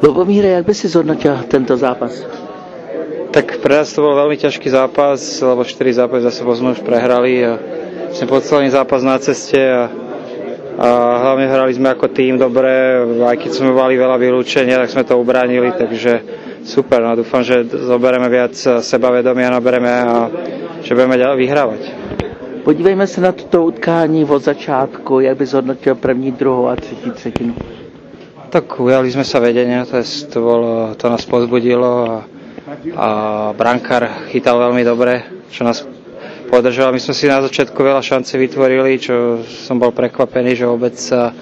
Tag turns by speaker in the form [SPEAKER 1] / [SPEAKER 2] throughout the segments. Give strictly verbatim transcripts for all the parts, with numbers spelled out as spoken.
[SPEAKER 1] Lubomíre, jak by si zhodnotil tento zápas?
[SPEAKER 2] Tak pre nás to bol veľmi ťažký zápas, lebo štyri zápasy za sebou sme už prehrali a sme posledný zápas na ceste a, a hlavne hrali sme ako tým dobre, aj keď sme mali veľa vylúčenia, tak sme to ubránili, takže super, no dúfam, že zoberieme viac sebavedomia, nabereme a že budeme ďalej vyhrávať.
[SPEAKER 1] Podívejme se na toto utkání od začátku, jak by zhodnotil první, druhou a třetí třetinu.
[SPEAKER 2] Tak ujali sme sa vedenia, to, je, to, bolo, to nás pozbudilo a, a brankár chytal veľmi dobre, čo nás podržal. My sme si na začiatku veľa šance vytvorili, čo som bol prekvapený, že vôbec sa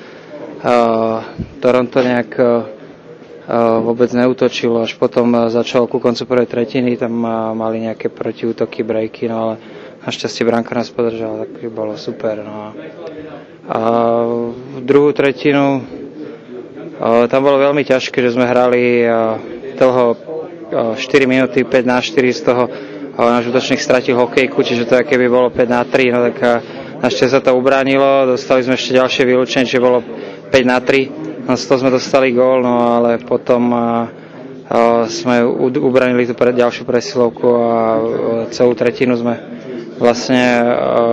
[SPEAKER 2] Toronto nejak a, vôbec neútočilo. Až potom začalo ku koncu prvej tretiny, tam a, mali nejaké protiútoky, breaky, no ale našťastie brankár nás podržal, tak bolo super. No. A v druhú tretinu tam bolo veľmi ťažké, že sme hrali dlho štyri minúty, päť na štyri, z toho náš útočník stratil hokejku, čiže to keby bolo päť na tri, no tak našťastie sa to ubránilo, dostali sme ešte ďalšie vylúčenie, čiže bolo päť na tri, no z toho sme dostali gól, no ale potom sme ubránili tú ďalšiu presilovku a celú tretinu sme vlastne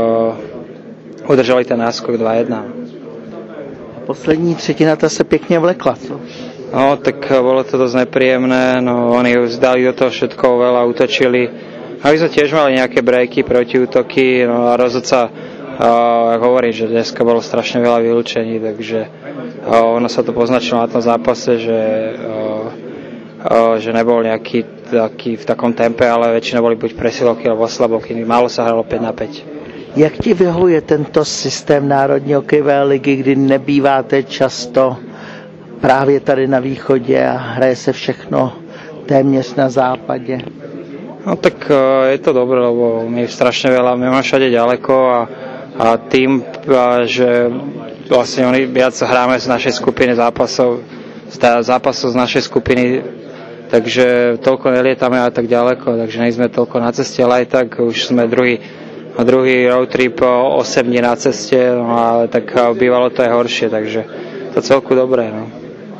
[SPEAKER 2] udržali ten náskok dva jedna.
[SPEAKER 1] Poslední třetina ta se pěkně vlekla, co?
[SPEAKER 2] No, tak bolo to dosť nepríjemné, no oni zdali do toho všetko, veľa útočili. A my sme tiež mali nejaké breaky, protiútoky, no a rozhodca uh, hovorí, že dneska bolo strašne veľa vylúčení, takže uh, ono sa to poznačilo na tom zápase, že, uh, uh, že nebol nejaký taký v takom tempe, ale väčšina boli buď presilovky alebo slabovky, málo sa hralo päť na päť.
[SPEAKER 1] Jak ti vyhovuje tento systém Národní hokejové ligy, kdy nebýváte často právě tady na východě a hraje se všechno téměř na západě?
[SPEAKER 2] No tak je to dobré, lebo my strašne veľa, my máme všade ďaleko a, a tým, a, že vlastne oni viac hráme z našej skupiny zápasov, zápasov z našej skupiny, takže toľko nelietame a tak ďaleko, takže nie sme toľko na ceste, ale aj tak už sme druhý A druhý road trip osem dní na ceste, no ale tak bývalo to aj horšie, takže to celku dobré. No.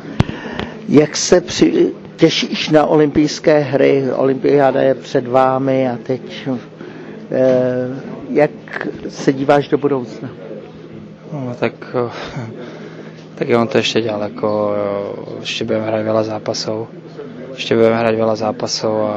[SPEAKER 1] Jak se při... těšíš na olympijské hry? Olympiáda je před vámi a teď eh, jak se díváš do budoucna?
[SPEAKER 2] No, tak, tak je on to ešte ďaleko, ešte budeme hrať veľa zápasov, ešte budeme hrať veľa zápasov a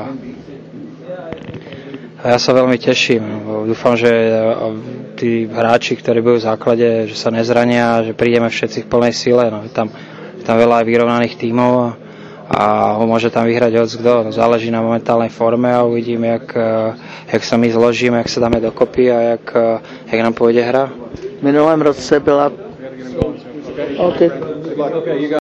[SPEAKER 2] A ja sa veľmi teším. Dúfam, že tí hráči, ktorí budú v základe, že sa nezrania, že prídeme všetci v plnej sile. No, tam, tam veľa vyrovnaných tímov a, a môže tam vyhrať hockdo. No, záleží na momentálnej forme a uvidíme, jak, jak sa my zložíme, jak sa dáme dokopy a jak, jak nám pôjde hra.
[SPEAKER 1] V minulém roce byla... Okay.